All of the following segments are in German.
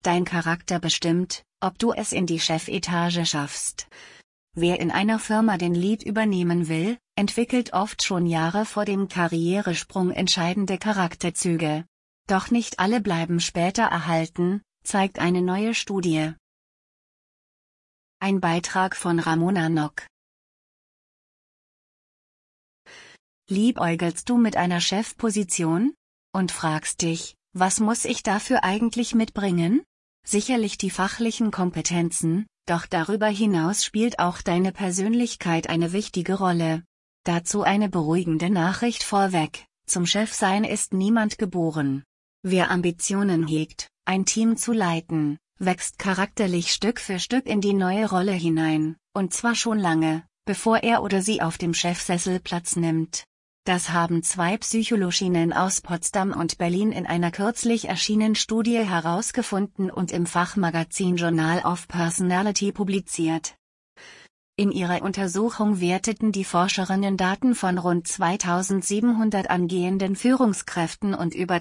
Dein Charakter bestimmt, ob du es in die Chefetage schaffst. Wer in einer Firma den Lead übernehmen will, entwickelt oft schon Jahre vor dem Karrieresprung entscheidende Charakterzüge. Doch nicht alle bleiben später erhalten, zeigt eine neue Studie. Ein Beitrag von Ramona Nock. Liebäugelst du mit einer Chefposition? Und fragst dich, was muss ich dafür eigentlich mitbringen? Sicherlich die fachlichen Kompetenzen, doch darüber hinaus spielt auch deine Persönlichkeit eine wichtige Rolle. Dazu eine beruhigende Nachricht vorweg: Zum Chefsein ist niemand geboren. Wer Ambitionen hegt, ein Team zu leiten, wächst charakterlich Stück für Stück in die neue Rolle hinein, und zwar schon lange, bevor er oder sie auf dem Chefsessel Platz nimmt. Das haben 2 Psychologinnen aus Potsdam und Berlin in einer kürzlich erschienenen Studie herausgefunden und im Fachmagazin Journal of Personality publiziert. In ihrer Untersuchung werteten die Forscherinnen Daten von rund 2700 angehenden Führungskräften und über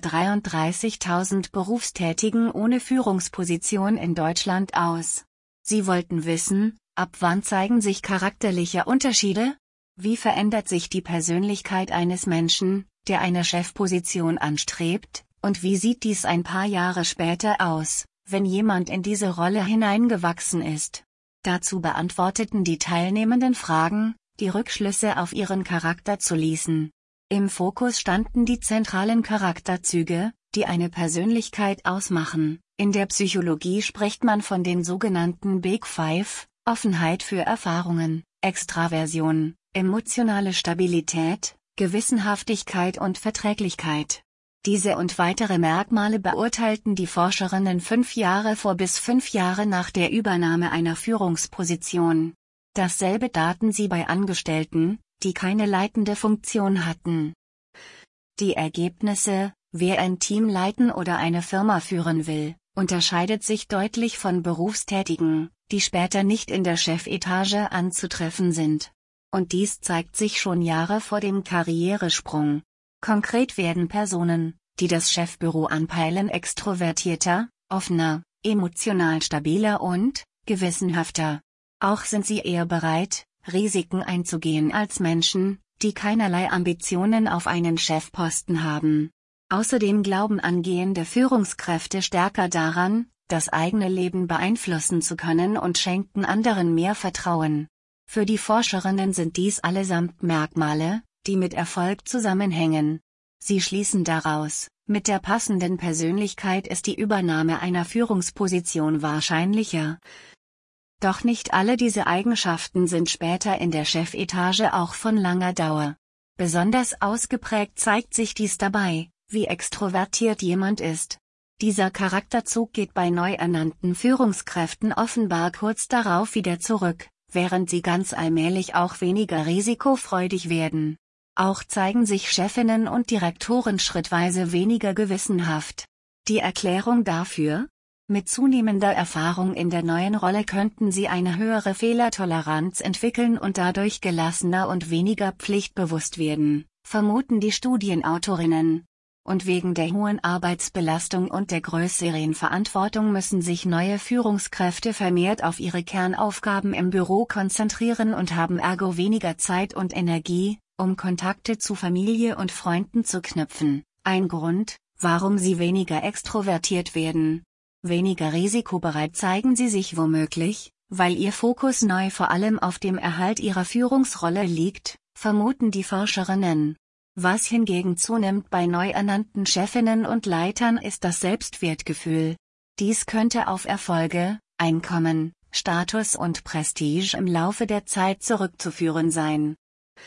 33.000 Berufstätigen ohne Führungsposition in Deutschland aus. Sie wollten wissen, ab wann zeigen sich charakterliche Unterschiede? Wie verändert sich die Persönlichkeit eines Menschen, der eine Chefposition anstrebt, und wie sieht dies ein paar Jahre später aus, wenn jemand in diese Rolle hineingewachsen ist? Dazu beantworteten die Teilnehmenden Fragen, die Rückschlüsse auf ihren Charakter zu ließen. Im Fokus standen die zentralen Charakterzüge, die eine Persönlichkeit ausmachen. In der Psychologie spricht man von den sogenannten Big Five: Offenheit für Erfahrungen, Extraversion, emotionale Stabilität, Gewissenhaftigkeit und Verträglichkeit. Diese und weitere Merkmale beurteilten die Forscherinnen 5 Jahre vor bis 5 Jahre nach der Übernahme einer Führungsposition. Dasselbe taten sie bei Angestellten, die keine leitende Funktion hatten. Die Ergebnisse: Wer ein Team leiten oder eine Firma führen will, unterscheidet sich deutlich von Berufstätigen, die später nicht in der Chefetage anzutreffen sind. Und dies zeigt sich schon Jahre vor dem Karrieresprung. Konkret werden Personen, die das Chefbüro anpeilen, extrovertierter, offener, emotional stabiler und gewissenhafter. Auch sind sie eher bereit, Risiken einzugehen als Menschen, die keinerlei Ambitionen auf einen Chefposten haben. Außerdem glauben angehende Führungskräfte stärker daran, das eigene Leben beeinflussen zu können und schenken anderen mehr Vertrauen. Für die Forscherinnen sind dies allesamt Merkmale, die mit Erfolg zusammenhängen. Sie schließen daraus: Mit der passenden Persönlichkeit ist die Übernahme einer Führungsposition wahrscheinlicher. Doch nicht alle diese Eigenschaften sind später in der Chefetage auch von langer Dauer. Besonders ausgeprägt zeigt sich dies dabei, wie extrovertiert jemand ist. Dieser Charakterzug geht bei neu ernannten Führungskräften offenbar kurz darauf wieder zurück, während sie ganz allmählich auch weniger risikofreudig werden. Auch zeigen sich Chefinnen und Direktoren schrittweise weniger gewissenhaft. Die Erklärung dafür? Mit zunehmender Erfahrung in der neuen Rolle könnten sie eine höhere Fehlertoleranz entwickeln und dadurch gelassener und weniger pflichtbewusst werden, vermuten die Studienautorinnen. Und wegen der hohen Arbeitsbelastung und der größeren Verantwortung müssen sich neue Führungskräfte vermehrt auf ihre Kernaufgaben im Büro konzentrieren und haben ergo weniger Zeit und Energie, um Kontakte zu Familie und Freunden zu knüpfen. Ein Grund, warum sie weniger extrovertiert werden. Weniger risikobereit zeigen sie sich womöglich, weil ihr Fokus neu vor allem auf dem Erhalt ihrer Führungsrolle liegt, vermuten die Forscherinnen. Was hingegen zunimmt bei neu ernannten Chefinnen und Leitern ist das Selbstwertgefühl. Dies könnte auf Erfolge, Einkommen, Status und Prestige im Laufe der Zeit zurückzuführen sein.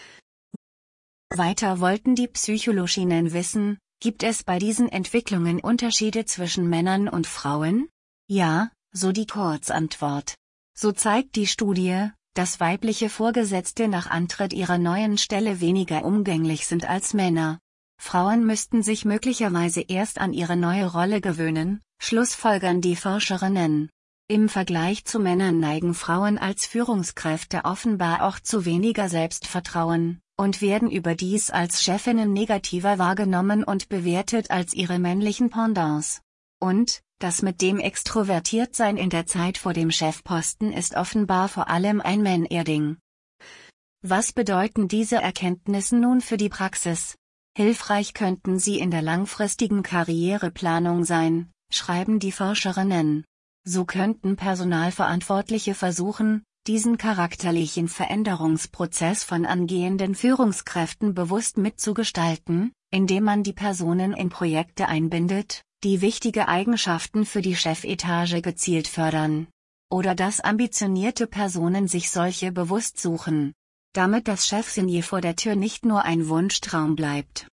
Weiter wollten die Psychologinnen wissen: Gibt es bei diesen Entwicklungen Unterschiede zwischen Männern und Frauen? Ja, so die Kurzantwort. So zeigt die Studie, dass weibliche Vorgesetzte nach Antritt ihrer neuen Stelle weniger umgänglich sind als Männer. Frauen müssten sich möglicherweise erst an ihre neue Rolle gewöhnen, schlussfolgern die Forscherinnen. Im Vergleich zu Männern neigen Frauen als Führungskräfte offenbar auch zu weniger Selbstvertrauen und werden überdies als Chefinnen negativer wahrgenommen und bewertet als ihre männlichen Pendants. Und, das mit dem Extrovertiertsein in der Zeit vor dem Chefposten ist offenbar vor allem ein Man-Ear-Ding. Was bedeuten diese Erkenntnisse nun für die Praxis? Hilfreich könnten sie in der langfristigen Karriereplanung sein, schreiben die Forscherinnen. So könnten Personalverantwortliche versuchen, diesen charakterlichen Veränderungsprozess von angehenden Führungskräften bewusst mitzugestalten, indem man die Personen in Projekte einbindet, die wichtige Eigenschaften für die Chefetage gezielt fördern. Oder dass ambitionierte Personen sich solche bewusst suchen. Damit das Chefsignier vor der Tür nicht nur ein Wunschtraum bleibt.